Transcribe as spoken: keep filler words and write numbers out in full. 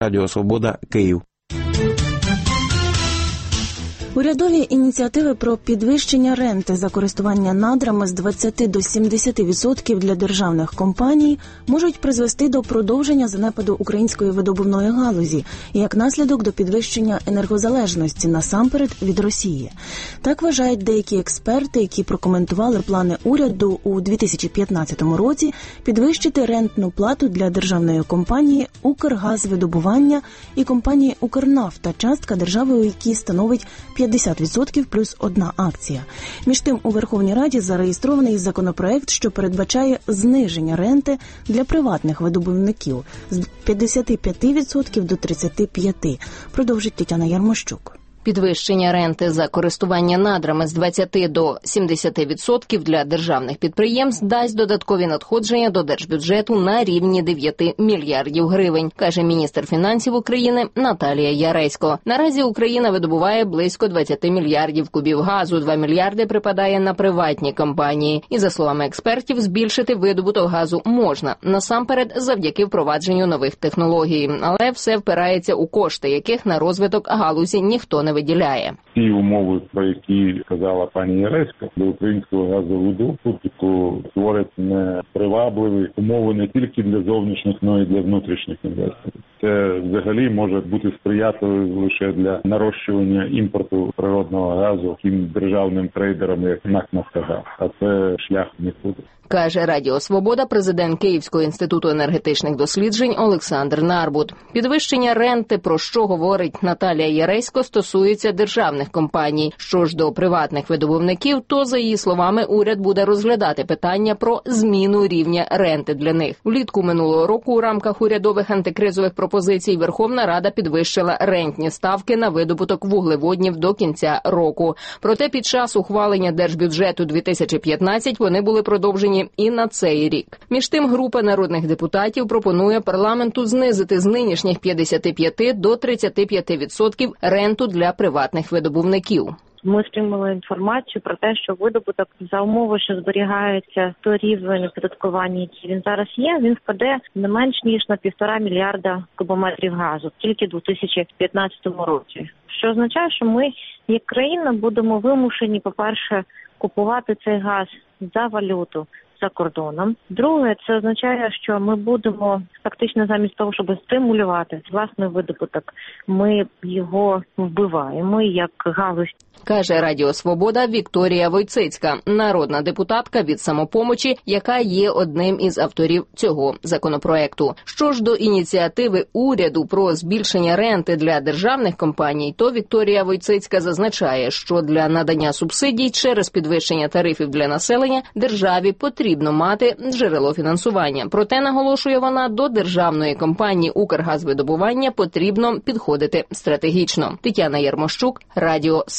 Радіо Свобода, Київ. Урядові ініціативи про підвищення ренти за користування надрами з двадцяти до сімдесяти відсотків для державних компаній можуть призвести до продовження занепаду української видобувної галузі і, як наслідок, до підвищення енергозалежності, насамперед, від Росії. Так вважають деякі експерти, які прокоментували плани уряду у дві тисячі п'ятнадцятому році підвищити рентну плату для державної компанії «Укргазвидобування» і компанії «Укрнафта», частка держави у якій становить п'ятдесят відсотків плюс одна акція. Між тим, у Верховній Раді зареєстрований законопроект, що передбачає зниження ренти для приватних видобувників з п'ятдесят п'ять відсотків до тридцять п'ять відсотків, продовжить Тетяна Ярмощук. Підвищення ренти за користування надрами з двадцяти до сімдесяти відсотків для державних підприємств дасть додаткові надходження до держбюджету на рівні дев'яти мільярдів гривень, каже міністр фінансів України Наталія Яресько. Наразі Україна видобуває близько двадцяти мільярдів кубів газу, два мільярди припадає на приватні компанії. І, за словами експертів, збільшити видобуток газу можна, насамперед завдяки впровадженню нових технологій. Але все впирається у кошти, яких на розвиток галузі ніхто не виділяє. Ті умови, про які казала пані Яресько, до українського газовидобутку створять непривабливі умови не тільки для зовнішніх, але й для внутрішніх інвесторів. Це взагалі може бути сприятливим лише для нарощування імпорту природного газу тим державним трейдерам, як НАК «Нафтогаз». А це шлях нікуди. Каже Радіо Свобода президент Київського інституту енергетичних досліджень Олександр Нарбут. Підвищення ренти, про що говорить Наталія Яресько, стосується державних компаній. Що ж до приватних видобувників, то, за її словами, уряд буде розглядати питання про зміну рівня ренти для них. Влітку минулого року у рамках урядових антикризових пропозицій Верховна Рада підвищила рентні ставки на видобуток вуглеводнів до кінця року. Проте під час ухвалення держбюджету дві тисячі п'ятнадцятого вони були продовжені і на цей рік. Між тим, група народних депутатів пропонує парламенту знизити з нинішніх п'ятдесяти п'яти до тридцяти п'яти відсотків ренту для приватних видобувників. Ми отримали інформацію про те, що видобуток за умови, що зберігається той рівень оподаткування, який він зараз є, він впаде не менш ніж на півтора мільярда кубометрів газу тільки в дві тисячі п'ятнадцятому році. Що означає, що ми, як країна, будемо вимушені, по-перше, купувати цей газ за валюту за кордоном. Друге, це означає, що ми будемо фактично замість того, щоб стимулювати власний видобуток, ми його вбиваємо як галузь. Каже Радіо Свобода Вікторія Войцицька, народна депутатка від «Самопомочі», яка є одним із авторів цього законопроекту. Що ж до ініціативи уряду про збільшення ренти для державних компаній, то Вікторія Войцицька зазначає, що для надання субсидій через підвищення тарифів для населення державі потрібно мати джерело фінансування. Проте, наголошує вона, до державної компанії «Укргазвидобування» потрібно підходити стратегічно. Тетяна Ярмощук, Радіо